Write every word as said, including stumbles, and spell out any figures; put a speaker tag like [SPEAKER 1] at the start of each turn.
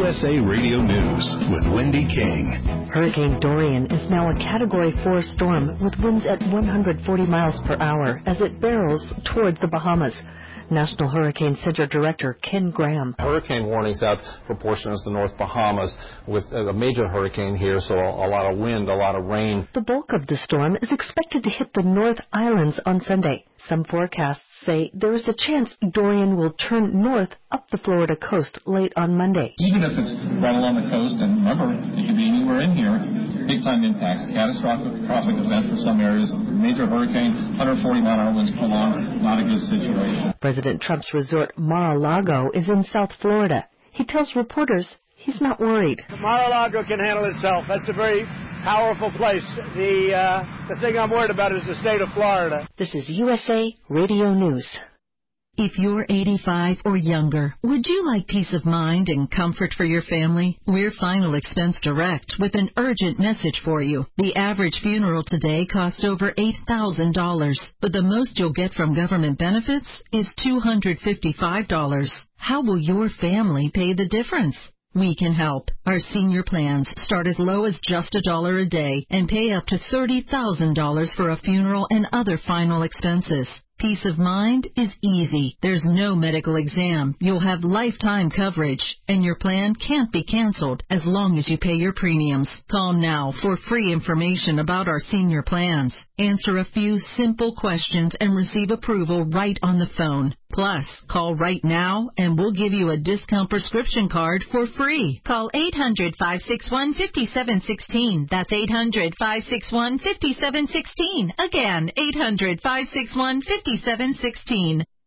[SPEAKER 1] S A Radio News with Wendy King.
[SPEAKER 2] Hurricane Dorian is now a Category four storm with winds at one hundred forty miles per hour as it barrels towards the Bahamas. National Hurricane Center Director Ken Graham.
[SPEAKER 3] Hurricane warnings out for portions of the North Bahamas with a major hurricane here, so a lot of wind, a lot of rain.
[SPEAKER 2] The bulk of the storm is expected to hit the North Islands on Sunday. Some forecasts say there is a chance Dorian will turn north up the Florida coast late on Monday.
[SPEAKER 4] Even if it's right along the coast, and remember, it could be anywhere in here, big-time impacts, catastrophic event for some areas, major hurricane, one hundred forty mile an hour winds prolonged, not a good situation.
[SPEAKER 2] President Trump's resort Mar-a-Lago is in South Florida. He tells reporters he's not worried.
[SPEAKER 5] Mar-a-Lago can handle itself. That's a very powerful place. The uh, the thing I'm worried about is the state of Florida.
[SPEAKER 2] This is U S A Radio News.
[SPEAKER 6] If you're eighty-five or younger, would you like peace of mind and comfort for your family? We're Final Expense Direct with an urgent message for you. The average funeral today costs over eight thousand dollars, but the most you'll get from government benefits is two hundred fifty-five dollars. How will your family pay the difference? We can help. Our senior plans start as low as just a dollar a day and pay up to thirty thousand dollars for a funeral and other final expenses. Peace of mind is easy. There's no medical exam. You'll have lifetime coverage, and your plan can't be canceled as long as you pay your premiums. Call now for free information about our senior plans. Answer a few simple questions and receive approval right on the phone. Plus, call right now and we'll give you a discount prescription card for free. Call eight hundred, five six one, five seven one six. That's eight hundred, five six one, five seven one six. Again, eight hundred, five six one, five seven one six.